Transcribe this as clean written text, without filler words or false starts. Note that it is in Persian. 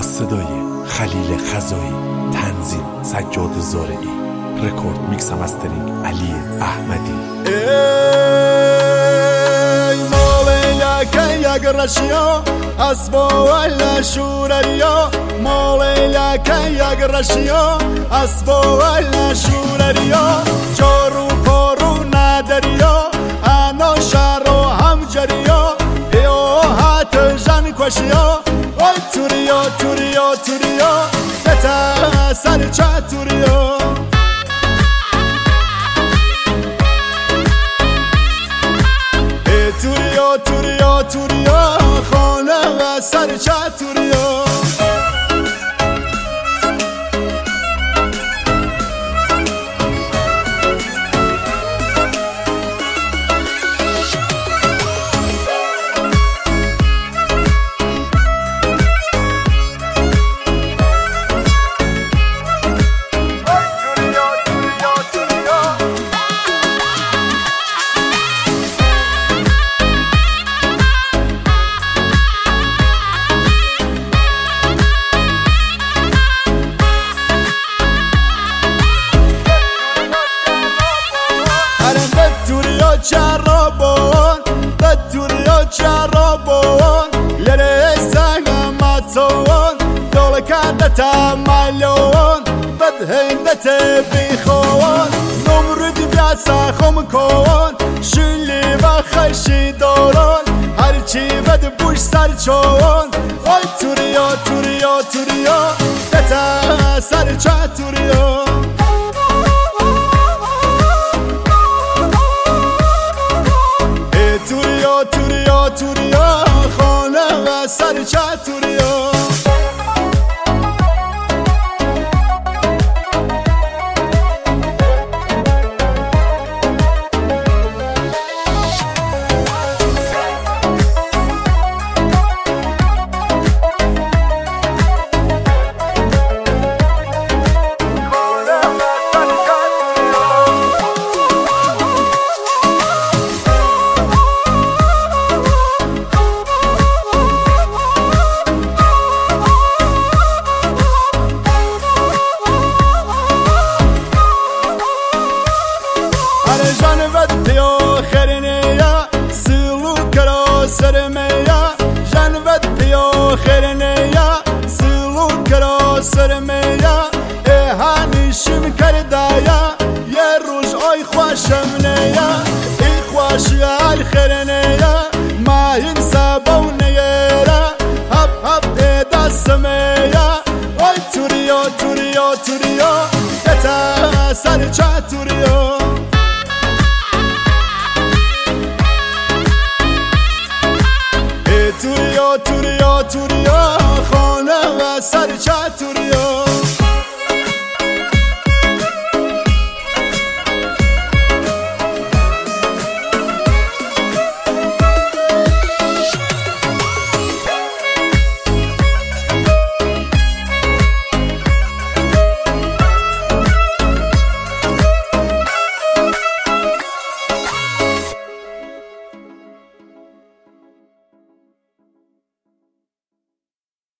با صدای خلیل خزایی، تنظیم سجاد زارعی، رکورد میکس مسترینگ علی احمدی. ای مولیلک یک رشیا اسبا ولا شورریا، مولیلک یک رشیا اسبا ولا شورریا، جارو پارو ندریا انا شارو هم جریا، ایو هات جان کشیا، ای توریا توریا توریا دتا سر چاتوریا. توریا توریا توریا خانه و سر چاتوریا. چرابون بدوریا چرابون لره سنگ ماتون دول کردت ملون بد هندت بیخون نمرود بیاسا خم کن شلی و خشی دارون هرچی بد بوش سر چون. ای توریا توریا توریا دتا سر چاتوریا. توریا توریا خانه و سر چاتوریا. جنبت پیو خرنیا سلو کرا سرمیا، جنبت پیو خرنیا سلو کرا سرمیا، هانیشم کردایا یه روز آی خوشم نیا، ای خوشی آل خرنیا ما این سباو نیرا هب هب دستمیا. ای توریا توریا توریا دتا سر چاتوریا. توریا توریا توریا خانه و سر چاتوریا.